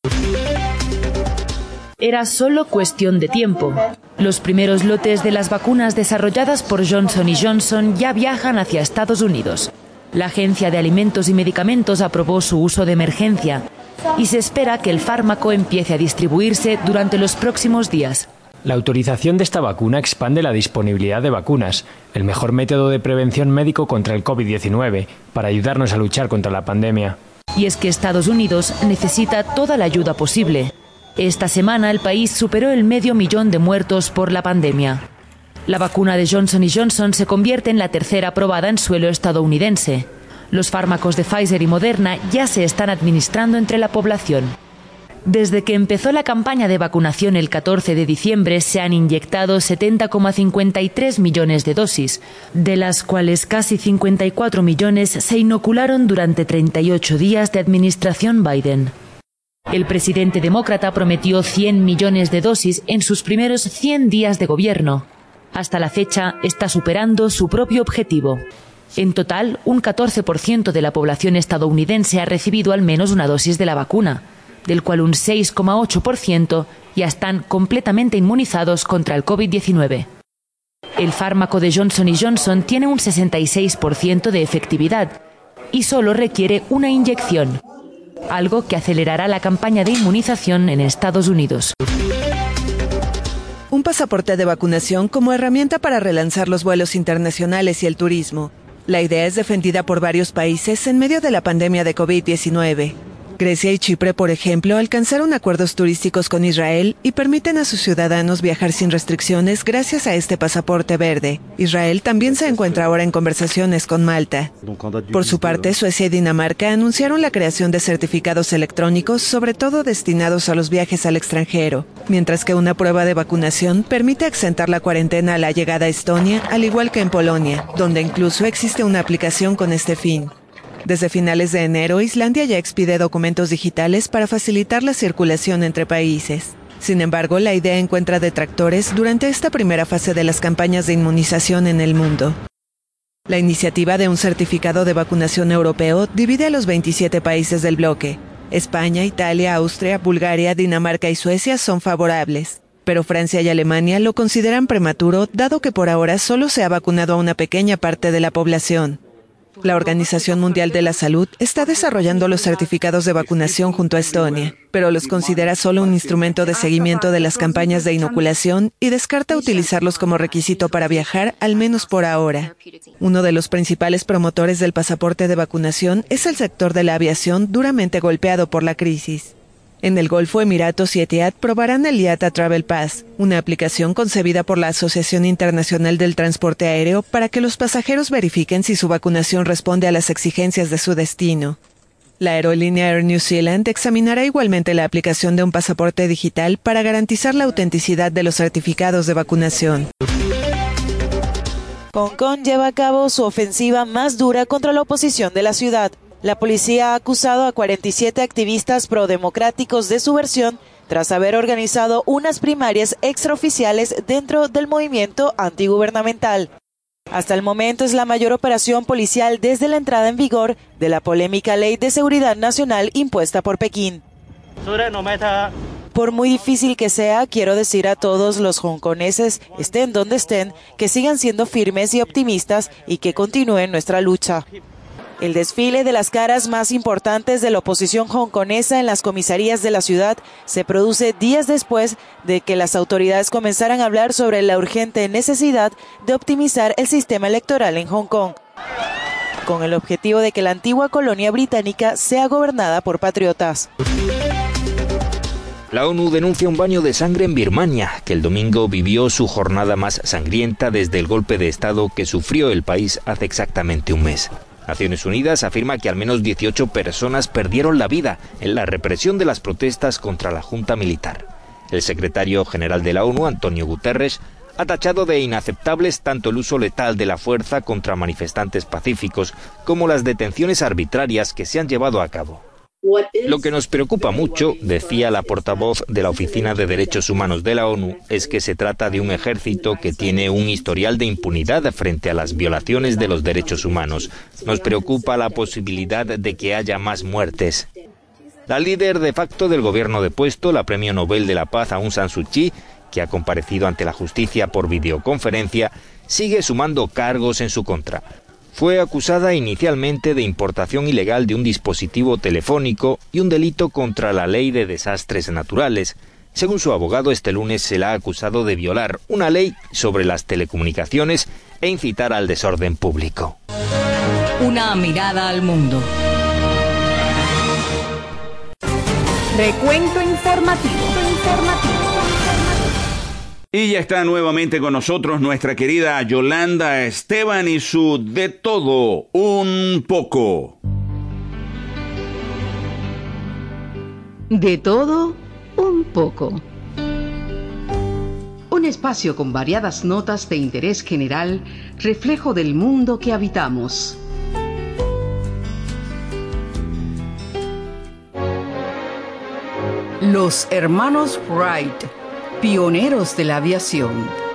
Era solo cuestión de tiempo. Los primeros lotes de las vacunas desarrolladas por Johnson & Johnson ya viajan hacia Estados Unidos. La Agencia de Alimentos y Medicamentos aprobó su uso de emergencia y se espera que el fármaco empiece a distribuirse durante los próximos días. La autorización de esta vacuna expande la disponibilidad de vacunas, el mejor método de prevención médico contra el COVID-19, para ayudarnos a luchar contra la pandemia. Y es que Estados Unidos necesita toda la ayuda posible. Esta semana el país superó el 500.000 de muertos por la pandemia. La vacuna de Johnson & Johnson se convierte en la tercera aprobada en suelo estadounidense. Los fármacos de Pfizer y Moderna ya se están administrando entre la población. Desde que empezó la campaña de vacunación el 14 de diciembre se han inyectado 70,53 millones de dosis, de las cuales casi 54 millones se inocularon durante 38 días de administración Biden. El presidente demócrata prometió 100 millones de dosis en sus primeros 100 días de gobierno. Hasta la fecha está superando su propio objetivo. En total, un 14% de la población estadounidense ha recibido al menos una dosis de la vacuna, del cual un 6,8% ya están completamente inmunizados contra el COVID-19. El fármaco de Johnson & Johnson tiene un 66% de efectividad y solo requiere una inyección, algo que acelerará la campaña de inmunización en Estados Unidos. Un pasaporte de vacunación como herramienta para relanzar los vuelos internacionales y el turismo. La idea es defendida por varios países en medio de la pandemia de COVID-19. Grecia y Chipre, por ejemplo, alcanzaron acuerdos turísticos con Israel y permiten a sus ciudadanos viajar sin restricciones gracias a este pasaporte verde. Israel también se encuentra ahora en conversaciones con Malta. Por su parte, Suecia y Dinamarca anunciaron la creación de certificados electrónicos, sobre todo destinados a los viajes al extranjero, mientras que una prueba de vacunación permite exentar la cuarentena a la llegada a Estonia, al igual que en Polonia, donde incluso existe una aplicación con este fin. Desde finales de enero, Islandia ya expide documentos digitales para facilitar la circulación entre países. Sin embargo, la idea encuentra detractores durante esta primera fase de las campañas de inmunización en el mundo. La iniciativa de un certificado de vacunación europeo divide a los 27 países del bloque. España, Italia, Austria, Bulgaria, Dinamarca y Suecia son favorables, pero Francia y Alemania lo consideran prematuro, dado que por ahora solo se ha vacunado a una pequeña parte de la población. La Organización Mundial de la Salud está desarrollando los certificados de vacunación junto a Estonia, pero los considera solo un instrumento de seguimiento de las campañas de inoculación y descarta utilizarlos como requisito para viajar, al menos por ahora. Uno de los principales promotores del pasaporte de vacunación es el sector de la aviación, duramente golpeado por la crisis. En el Golfo, Emiratos y Etihad probarán el IATA Travel Pass, una aplicación concebida por la Asociación Internacional del Transporte Aéreo para que los pasajeros verifiquen si su vacunación responde a las exigencias de su destino. La aerolínea Air New Zealand examinará igualmente la aplicación de un pasaporte digital para garantizar la autenticidad de los certificados de vacunación. Hong Kong lleva a cabo su ofensiva más dura contra la oposición de la ciudad. La policía ha acusado a 47 activistas prodemocráticos de subversión tras haber organizado unas primarias extraoficiales dentro del movimiento antigubernamental. Hasta el momento es la mayor operación policial desde la entrada en vigor de la polémica Ley de Seguridad Nacional impuesta por Pekín. Por muy difícil que sea, quiero decir a todos los hongkoneses, estén donde estén, que sigan siendo firmes y optimistas y que continúen nuestra lucha. El desfile de las caras más importantes de la oposición hongkonesa en las comisarías de la ciudad se produce días después de que las autoridades comenzaran a hablar sobre la urgente necesidad de optimizar el sistema electoral en Hong Kong, con el objetivo de que la antigua colonia británica sea gobernada por patriotas. La ONU denuncia un baño de sangre en Birmania, que el domingo vivió su jornada más sangrienta desde el golpe de Estado que sufrió el país hace exactamente un mes. Naciones Unidas afirma que al menos 18 personas perdieron la vida en la represión de las protestas contra la junta militar. El secretario general de la ONU, Antonio Guterres, ha tachado de inaceptables tanto el uso letal de la fuerza contra manifestantes pacíficos como las detenciones arbitrarias que se han llevado a cabo. Lo que nos preocupa mucho, decía la portavoz de la Oficina de Derechos Humanos de la ONU, es que se trata de un ejército que tiene un historial de impunidad frente a las violaciones de los derechos humanos. Nos preocupa la posibilidad de que haya más muertes. La líder de facto del gobierno depuesto, la Premio Nobel de la Paz Aung San Suu Kyi, que ha comparecido ante la justicia por videoconferencia, sigue sumando cargos en su contra. Fue acusada inicialmente de importación ilegal de un dispositivo telefónico y un delito contra la ley de desastres naturales. Según su abogado, este lunes se la ha acusado de violar una ley sobre las telecomunicaciones e incitar al desorden público. Una mirada al mundo. Recuento informativo. Y ya está nuevamente con nosotros nuestra querida Yolanda Esteban y su De Todo Un Poco. De todo un poco. Un espacio con variadas notas de interés general, reflejo del mundo que habitamos. Los hermanos Wright, pioneros de la aviación.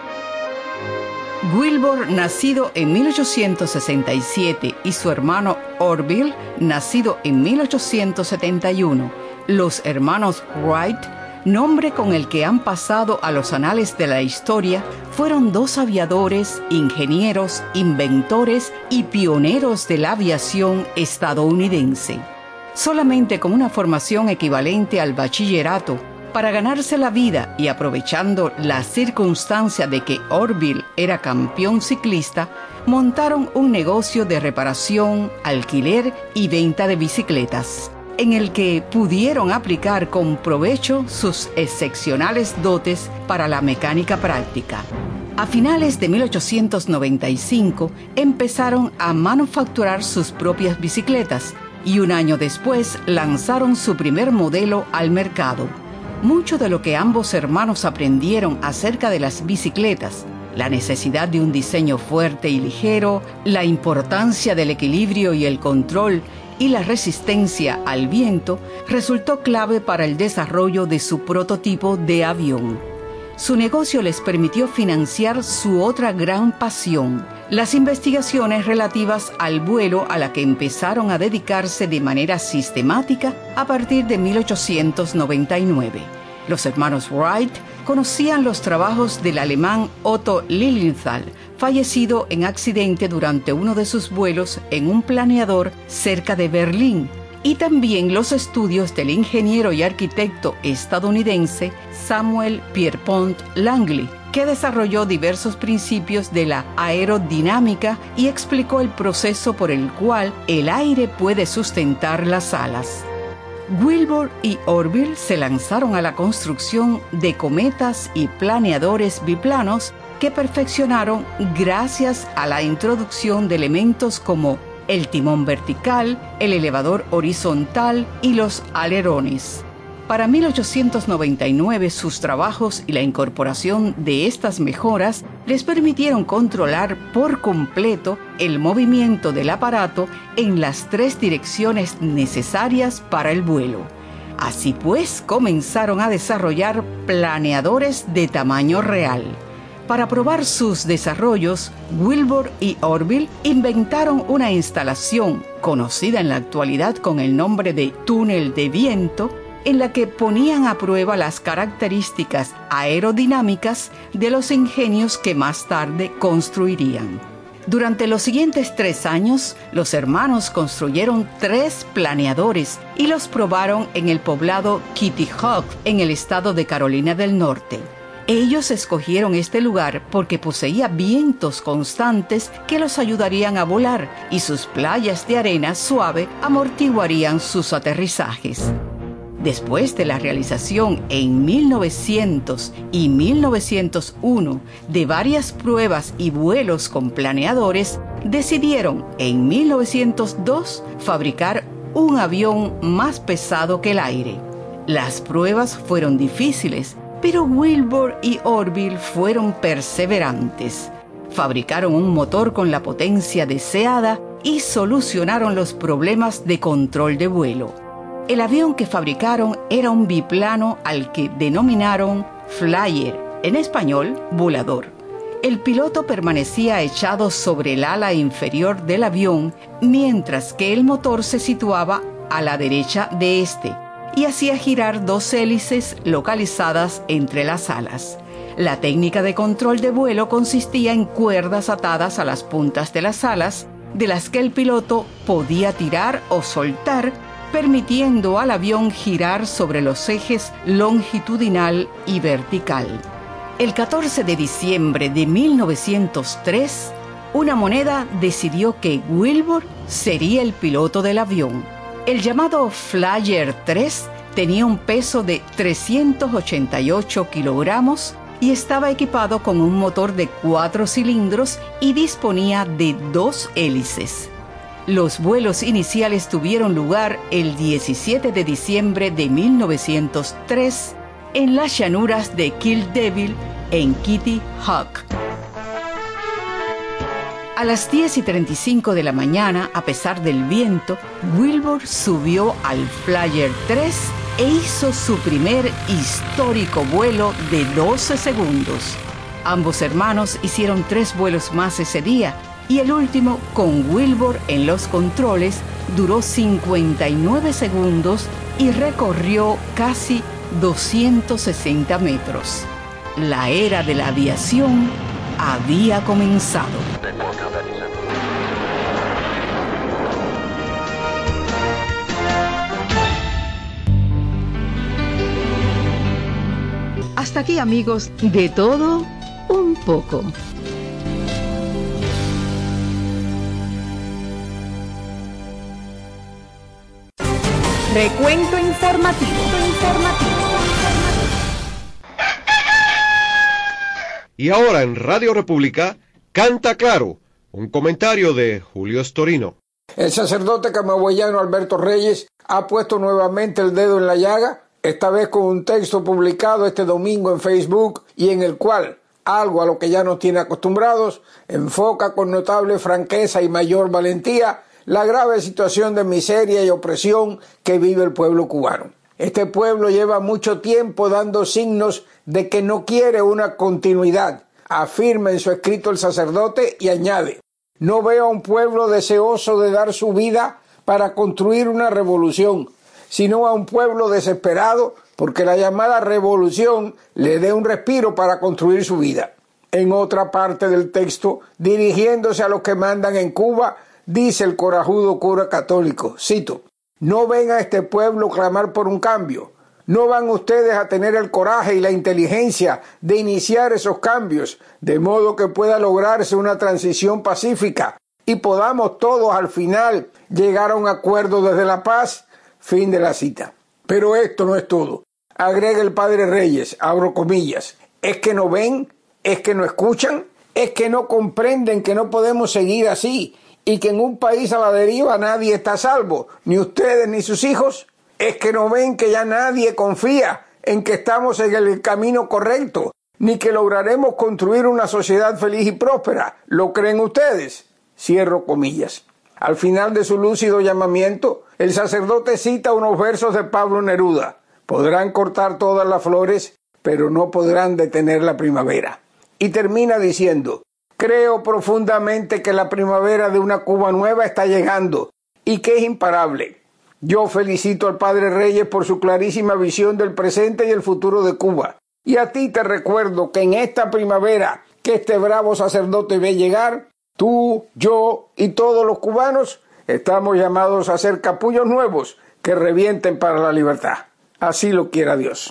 Wilbur, nacido en 1867, y su hermano Orville, nacido en 1871. Los hermanos Wright, nombre con el que han pasado a los anales de la historia, fueron dos aviadores, ingenieros, inventores y pioneros de la aviación estadounidense. Solamente con una formación equivalente al bachillerato, para ganarse la vida y aprovechando la circunstancia de que Orville era campeón ciclista, montaron un negocio de reparación, alquiler y venta de bicicletas. en el que pudieron aplicar con provecho sus excepcionales dotes para la mecánica práctica. A finales de 1895 empezaron a manufacturar sus propias bicicletas y un año después lanzaron su primer modelo al mercado. Mucho de lo que ambos hermanos aprendieron acerca de las bicicletas, la necesidad de un diseño fuerte y ligero, la importancia del equilibrio y el control y la resistencia al viento, resultó clave para el desarrollo de su prototipo de avión. Su negocio les permitió financiar su otra gran pasión, las investigaciones relativas al vuelo, a la que empezaron a dedicarse de manera sistemática a partir de 1899. Los hermanos Wright conocían los trabajos del alemán Otto Lilienthal, fallecido en accidente durante uno de sus vuelos en un planeador cerca de Berlín, y también los estudios del ingeniero y arquitecto estadounidense Samuel Pierpont Langley, que desarrolló diversos principios de la aerodinámica y explicó el proceso por el cual el aire puede sustentar las alas. Wilbur y Orville se lanzaron a la construcción de cometas y planeadores biplanos que perfeccionaron gracias a la introducción de elementos como el timón vertical, el elevador horizontal y los alerones. Para 1899, sus trabajos y la incorporación de estas mejoras les permitieron controlar por completo el movimiento del aparato en las 3 direcciones necesarias para el vuelo. Así pues, comenzaron a desarrollar planeadores de tamaño real. Para probar sus desarrollos, Wilbur y Orville inventaron una instalación, conocida en la actualidad con el nombre de túnel de viento, en la que ponían a prueba las características aerodinámicas de los ingenios que más tarde construirían. Durante los siguientes 3 años, los hermanos construyeron 3 planeadores y los probaron en el poblado Kitty Hawk, en el estado de Carolina del Norte. Ellos escogieron este lugar porque poseía vientos constantes que los ayudarían a volar y sus playas de arena suave amortiguarían sus aterrizajes. Después de la realización en 1900 y 1901 de varias pruebas y vuelos con planeadores, decidieron en 1902 fabricar un avión más pesado que el aire. Las pruebas fueron difíciles, pero Wilbur y Orville fueron perseverantes. Fabricaron un motor con la potencia deseada y solucionaron los problemas de control de vuelo. El avión que fabricaron era un biplano al que denominaron Flyer, en español, volador. El piloto permanecía echado sobre el ala inferior del avión, mientras que el motor se situaba a la derecha de este y hacía girar 2 hélices localizadas entre las alas. La técnica de control de vuelo consistía en cuerdas atadas a las puntas de las alas, de las que el piloto podía tirar o soltar, permitiendo al avión girar sobre los ejes longitudinal y vertical. El 14 de diciembre de 1903, una moneda decidió que Wilbur sería el piloto del avión. El llamado Flyer 3 tenía un peso de 388 kilogramos y estaba equipado con un motor de 4 cilindros y disponía de 2 hélices. Los vuelos iniciales tuvieron lugar el 17 de diciembre de 1903 en las llanuras de Kill Devil, en Kitty Hawk. A las 10:35 de la mañana, a pesar del viento, Wilbur subió al Flyer 3 e hizo su primer histórico vuelo de 12 segundos. Ambos hermanos hicieron 3 vuelos más ese día, y el último, con Wilbur en los controles, duró 59 segundos y recorrió casi 260 metros. La era de la aviación había comenzado. Hasta aquí, amigos, de todo un poco. Recuento informativo. Y ahora en Radio República, Canta Claro, un comentario de Julio Storino. El sacerdote camagüeyano Alberto Reyes ha puesto nuevamente el dedo en la llaga, esta vez con un texto publicado este domingo en Facebook y en el cual, algo a lo que ya nos tiene acostumbrados, enfoca con notable franqueza y mayor valentía la grave situación de miseria y opresión que vive el pueblo cubano. Este pueblo lleva mucho tiempo dando signos de que no quiere una continuidad, afirma en su escrito el sacerdote y añade: no veo a un pueblo deseoso de dar su vida para construir una revolución, sino a un pueblo desesperado porque la llamada revolución le dé un respiro para construir su vida. En otra parte del texto, dirigiéndose a los que mandan en Cuba, dice el corajudo cura católico, cito: no ven a este pueblo clamar por un cambio, no van ustedes a tener el coraje y la inteligencia de iniciar esos cambios, de modo que pueda lograrse una transición pacífica y podamos todos al final llegar a un acuerdo desde la paz. Fin de la cita. Pero esto no es todo. Agrega el padre Reyes, abro comillas: ¿es que no ven? ¿Es que no escuchan? ¿Es que no comprenden que no podemos seguir así y que en un país a la deriva nadie está a salvo, ni ustedes ni sus hijos? ¿Es que no ven que ya nadie confía en que estamos en el camino correcto, ni que lograremos construir una sociedad feliz y próspera? ¿Lo creen ustedes? Cierro comillas. Al final de su lúcido llamamiento, el sacerdote cita unos versos de Pablo Neruda: podrán cortar todas las flores, pero no podrán detener la primavera. Y termina diciendo: creo profundamente que la primavera de una Cuba nueva está llegando y que es imparable. Yo felicito al padre Reyes por su clarísima visión del presente y el futuro de Cuba. Y a ti te recuerdo que en esta primavera que este bravo sacerdote ve llegar, tú, yo y todos los cubanos estamos llamados a ser capullos nuevos que revienten para la libertad. Así lo quiera Dios.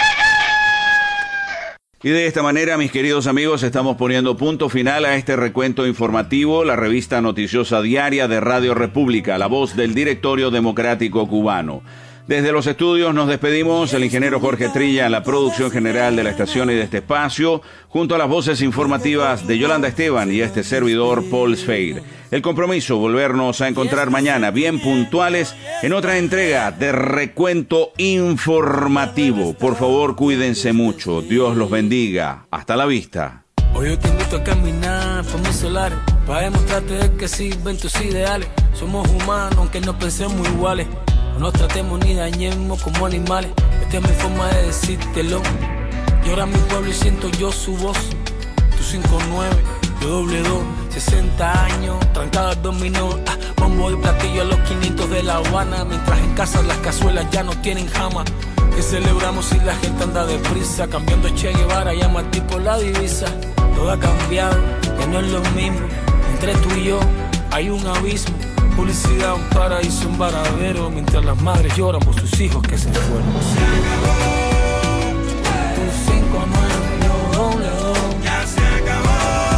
Y de esta manera, mis queridos amigos, estamos poniendo punto final a este recuento informativo, la revista noticiosa diaria de Radio República, la voz del Directorio Democrático Cubano. Desde los estudios nos despedimos, el ingeniero Jorge Trilla en la producción general de la estación y de este espacio, junto a las voces informativas de Yolanda Esteban y este servidor Paul Sfeir. El compromiso, volvernos a encontrar mañana bien puntuales en otra entrega de Recuento Informativo. Por favor, cuídense mucho. Dios los bendiga. Hasta la vista. Hoy yo te invito a caminar por mis solares, para demostrarte de que sirven tus ideales. Somos humanos, aunque no pensemos iguales. No nos tratemos ni dañemos como animales. Esta es mi forma de decírtelo. Llora mi pueblo y siento yo su voz. Tú 59, yo doble 2. 60 años, trancado al dominó. Bombo y platillo a los 500 de La Habana. Mientras en casa las cazuelas ya no tienen jama. Que celebramos si la gente anda deprisa. Cambiando Che Guevara, llama al tipo la divisa. Todo ha cambiado, que no es lo mismo. Entre tú y yo hay un abismo. Publicidad, un paraíso, un varadero. Mientras las madres lloran por sus hijos que se fueron. Se acabó. Tu 59, yo doble 2. Ya se acabó.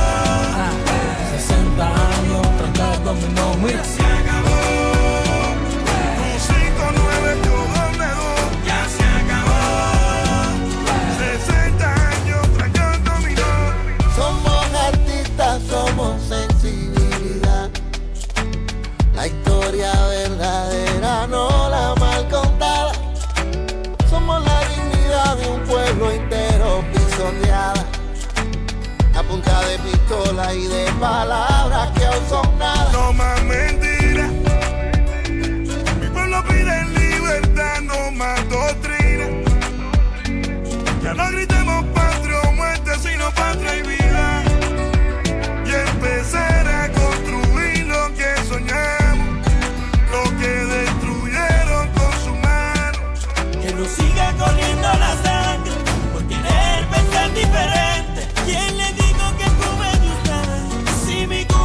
60 años, trancado dominó. Mira. Se acabó. Tu 59, yo doble 2. Ya se acabó. 60 años, trancado dominó. Somos artistas, somos sensibilidad. La historia verdadera, no la mal contada. Somos la dignidad de un pueblo entero pisoteada. A punta de pistola y de palabras que aún son nada. No más mentiras. Mi pueblo pide libertad, no más doctrina. Ya no gritemos patria o muerte, sino patria y vida. Y empezar a construir lo que soñamos, lo que destruyeron con su mano. Que no siga corriendo la sangre por querer pensar diferente. ¿Quién le dijo que Cuba es de ustedes? Si mi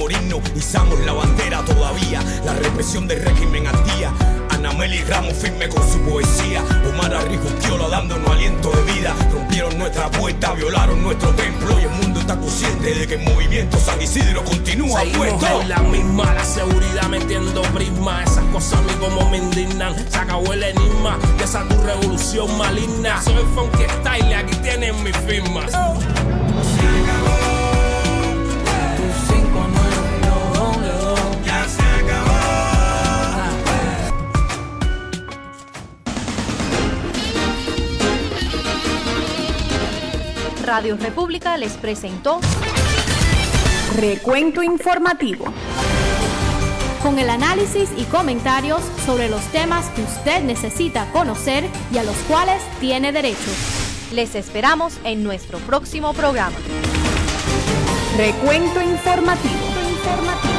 morirnos, izamos la bandera todavía. La represión del régimen al día. Ana Meli Ramos firme con su poesía. Omar Arrijuquiola dándonos aliento de vida. Rompieron nuestra puerta, violaron nuestro templo. Y el mundo está consciente de que el movimiento San Isidro continúa puesto. En la misma, la seguridad metiendo prisma. Esas cosas a mí como me indignan. Se acabó el enigma de esa tu revolución maligna. Soy Funky Style, aquí tienen mi firma. Se acabó. Tu 592 ya se acabó. Radio República les presentó Recuento Informativo, con el análisis y comentarios sobre los temas que usted necesita conocer y a los cuales tiene derecho. Les esperamos en nuestro próximo programa. Recuento Informativo.